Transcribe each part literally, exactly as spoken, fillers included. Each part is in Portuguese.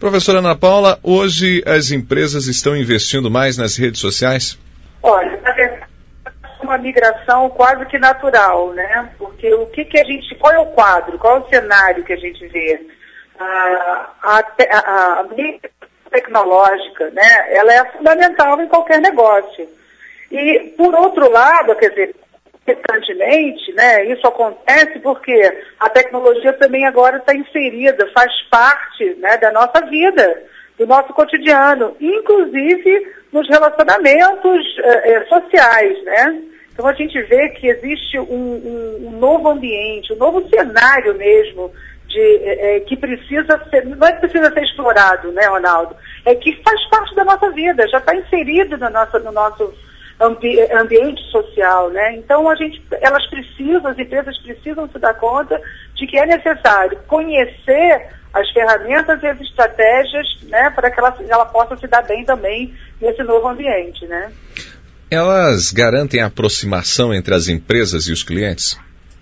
Professora Ana Paula, hoje as empresas estão investindo mais nas redes sociais? Olha, na verdade, é uma migração quase que natural, né? Porque o que, que a gente, qual é o quadro, qual é o cenário que a gente vê? A, a, a, a tecnológica, né? Ela é fundamental em qualquer negócio. E, por outro lado, quer dizer, constantemente, né, isso acontece porque a tecnologia também agora está inserida, faz parte, né, da nossa vida, do nosso cotidiano, inclusive nos relacionamentos eh, sociais, né? Então a gente vê que existe um, um, um novo ambiente, um novo cenário mesmo, de, eh, que precisa ser, não é que precisa ser explorado, né, Ronaldo? É que faz parte da nossa vida, já está inserido no nosso, no nosso ambi ambiente social, né? Então a gente, elas precisam, as empresas precisam se dar conta de que é necessário conhecer as ferramentas e as estratégias, né, para que ela, ela possa se dar bem também nesse novo ambiente, né? Elas garantem a aproximação entre as empresas e os clientes?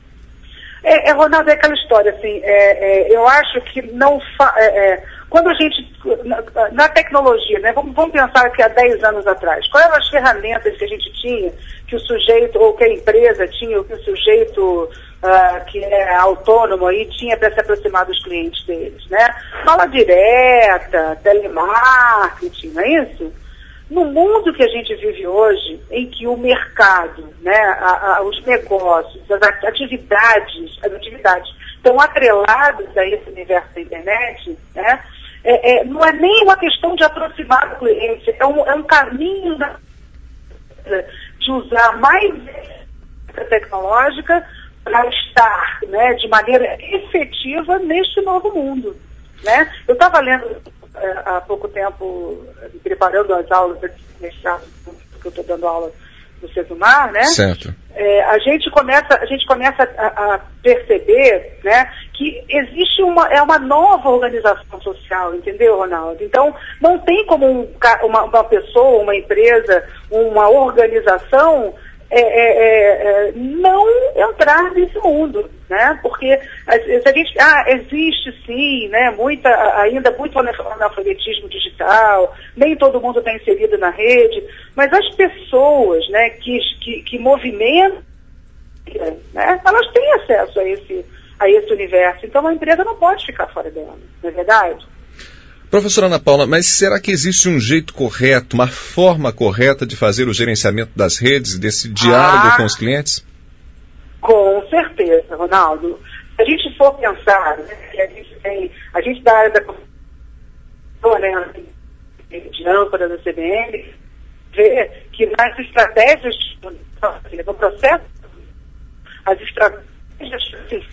É, é Ronaldo, é aquela história, assim, é, é, eu acho que não... Fa é, é, quando a gente, na, na tecnologia, né, vamos, vamos pensar que há dez anos atrás, quais eram as ferramentas que a gente tinha, que o sujeito, ou que a empresa tinha, ou que o sujeito uh, que é autônomo aí tinha para se aproximar dos clientes deles, né? Fala direta, telemarketing, não é isso? No mundo que a gente vive hoje, em que o mercado, né, a, a, os negócios, as atividades, as atividades estão atreladas a esse universo da internet, né, é, é, não é nem uma questão de aproximar do cliente, é um, é um caminho da, de usar mais tecnológica para estar, né, de maneira efetiva neste novo mundo, né? Eu estava lendo há pouco tempo, preparando as aulas mestrado, que eu estou dando aula no Cesumar, né? Certo. É, a gente começa, a gente começa a, a perceber, né, que existe uma, é uma nova organização social, entendeu, Ronaldo? Então, não tem como um, uma, uma pessoa, uma empresa, uma organização É, é, é, não entrar nesse mundo, né? Porque se a gente, ah, existe sim, né? Muita, ainda muito analfabetismo digital, nem todo mundo está inserido na rede, mas as pessoas, né, que, que, que movimentam, né, elas têm acesso a esse, a esse universo. Então a empresa não pode ficar fora dela, não é verdade? Professora Ana Paula, mas será que existe um jeito correto, uma forma correta de fazer o gerenciamento das redes, desse diálogo ah, com os clientes? Com certeza, Ronaldo. Se a gente for pensar, né, que a gente tem, a gente da área da né, de âncora da C B N, vê que nas estratégias do processo, as estratégias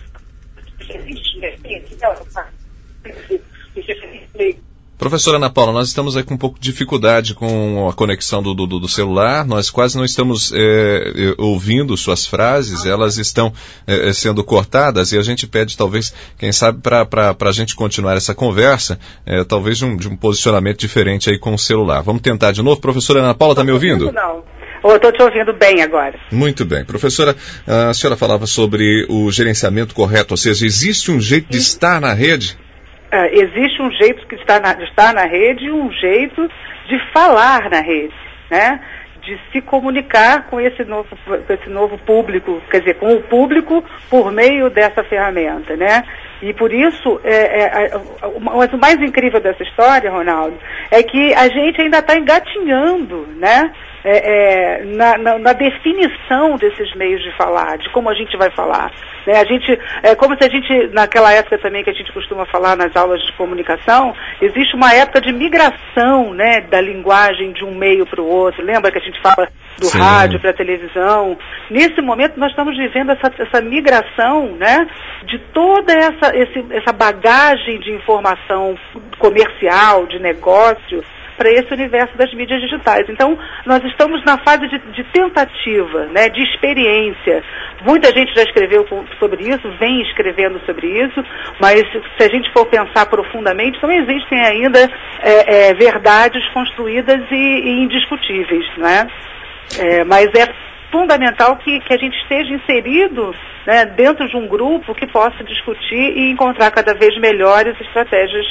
Professora Ana Paula, nós estamos aí com um pouco de dificuldade com a conexão do, do, do celular, nós quase não estamos é, ouvindo suas frases, elas estão é, sendo cortadas e a gente pede talvez, quem sabe, para a gente continuar essa conversa, é, talvez de um, de um posicionamento diferente aí com o celular. Vamos tentar de novo? Professora Ana Paula, está me ouvindo? Não. Eu estou te ouvindo bem agora. Muito bem. Professora, a senhora falava sobre o gerenciamento correto, ou seja, existe um jeito de estar na rede? Uh, existe um jeito que está na, de estar na rede e um jeito de falar na rede, né? De se comunicar com esse novo, com esse novo público, quer dizer, com o público por meio dessa ferramenta, né? E por isso, é, é, mas o mais incrível dessa história, Ronaldo, é que a gente ainda está engatinhando, né? É, é, na, na, na definição desses meios de falar, de como a gente vai falar. Né? A gente, é como se a gente, naquela época também que a gente costuma falar nas aulas de comunicação, existe uma época de migração, né, da linguagem de um meio para o outro. Lembra que a gente fala do Sim. rádio para a televisão? Nesse momento nós estamos vivendo essa, essa migração, né, de toda essa, esse, essa bagagem de informação comercial, de negócio, para esse universo das mídias digitais. Então, nós estamos na fase de, de tentativa, né, de experiência. Muita gente já escreveu sobre isso, vem escrevendo sobre isso, mas se a gente for pensar profundamente, não existem ainda é, é, verdades construídas e, e indiscutíveis, né? É, mas é fundamental que, que a gente esteja inserido, né, dentro de um grupo que possa discutir e encontrar cada vez melhores estratégias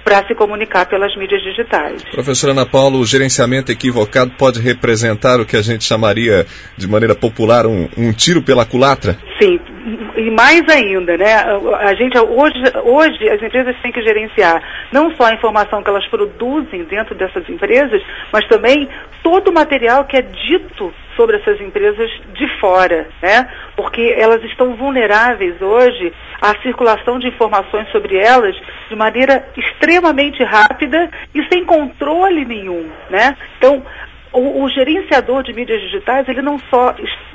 para se comunicar pelas mídias digitais. Professora Ana Paula, o gerenciamento equivocado pode representar o que a gente chamaria, de maneira popular, um, um tiro pela culatra? Sim, e mais ainda, né? A gente, hoje, hoje as empresas têm que gerenciar não só a informação que elas produzem dentro dessas empresas, mas também todo o material que é dito sobre essas empresas de fora, né? Porque elas estão vulneráveis hoje à circulação de informações sobre elas de maneira extremamente rápida e sem controle nenhum, né? Então, O, o gerenciador de mídias digitais, ele não só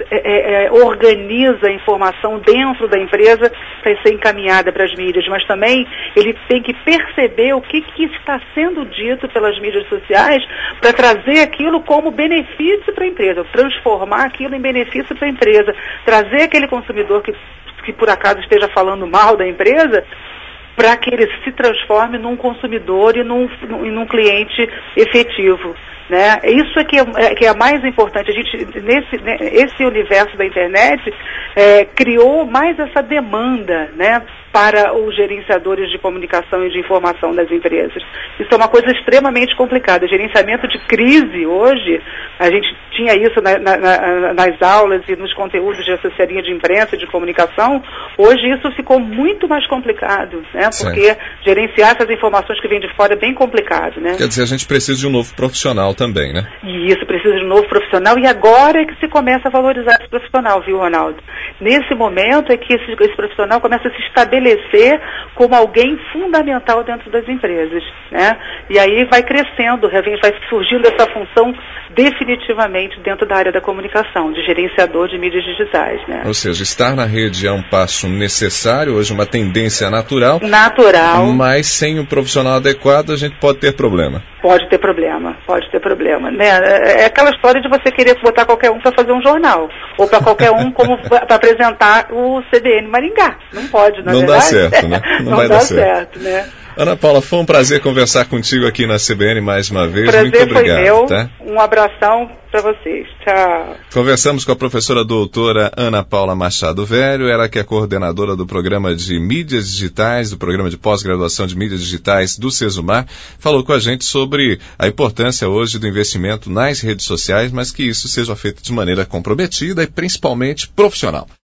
é, é, organiza a informação dentro da empresa para ser encaminhada para as mídias, mas também ele tem que perceber o que, que está sendo dito pelas mídias sociais para trazer aquilo como benefício para a empresa, transformar aquilo em benefício para a empresa, trazer aquele consumidor que, que por acaso esteja falando mal da empresa, para que ele se transforme num consumidor e num, num, num cliente efetivo. Né? Isso é que, é que é mais importante. A gente, nesse né, esse universo da internet, é, criou mais essa demanda, né, para os gerenciadores de comunicação e de informação das empresas. Isso é uma coisa extremamente complicada. Gerenciamento de crise hoje, a gente tinha isso na, na, na, nas aulas e nos conteúdos de assessoria de imprensa e de comunicação. Hoje isso ficou muito mais complicado, né? Porque certo. Gerenciar essas informações que vêm de fora é bem complicado, né? Quer dizer, a gente precisa de um novo profissional também, né? E isso, precisa de um novo profissional, e agora é que se começa a valorizar esse profissional, viu, Ronaldo? Nesse momento é que esse, esse profissional começa a se estabelecer como alguém fundamental dentro das empresas, né? E aí vai crescendo, vai surgindo essa função definitivamente dentro da área da comunicação, de gerenciador de mídias digitais, né? Ou seja, estar na rede é um passo necessário, hoje uma tendência natural. Natural. Mas sem o profissional adequado a gente pode ter problema. Pode ter problema, pode ter problema, né? É aquela história de você querer botar qualquer um para fazer um jornal, ou para qualquer um como para apresentar o C B N Maringá. Não pode, não é Não verdade? dá certo, né? Não, Não vai dá dar certo. certo, né? Ana Paula, foi um prazer conversar contigo aqui na C B N mais uma vez. Prazer Muito obrigado. Foi meu. Tá? Um abração para vocês. Tchau. Conversamos com a professora doutora Ana Paula Machado Velho, ela que é coordenadora do programa de mídias digitais, do programa de pós-graduação de mídias digitais do Sesumar, falou com a gente sobre a importância hoje do investimento nas redes sociais, mas que isso seja feito de maneira comprometida e principalmente profissional.